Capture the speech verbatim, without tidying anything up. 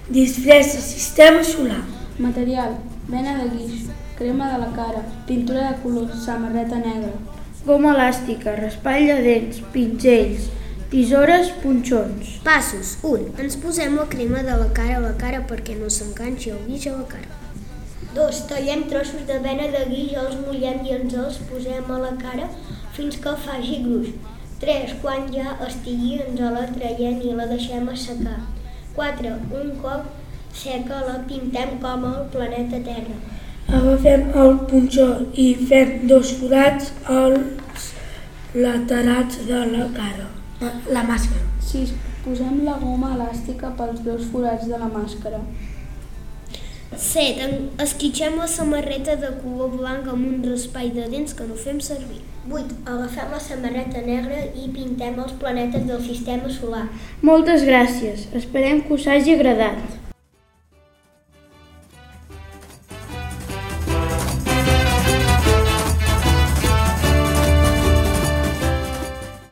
Disfressa sistema solar. Material: bena de guix, crema de la cara, pintura de colors, samarreta negra. Goma elàstica, raspall de dents, pinzells, tisores, punxons. Passos. un. Ens posem la crema de la cara a la cara perquè no s'enganxi el guix a la cara. dos. Tallem trossos de bena de guix, els mullem i ens els posem a la cara fins que faci gruix. tres. Quan ja estigui ens la traiem i la deixem assecar. quatre. Un cop seca la pintem com el planeta Terra. Agafem el punxó i fem dos forats als laterals de la cara, la màscara. sis. Posem la goma elàstica pels dos forats de la màscara. set. Esquitxem la samarreta de color blanc amb un raspall de dents que no fem servir. vuit. Agafem la samarreta negra i pintem els planetes del sistema solar. Moltes gràcies, esperem que us hagi agradat.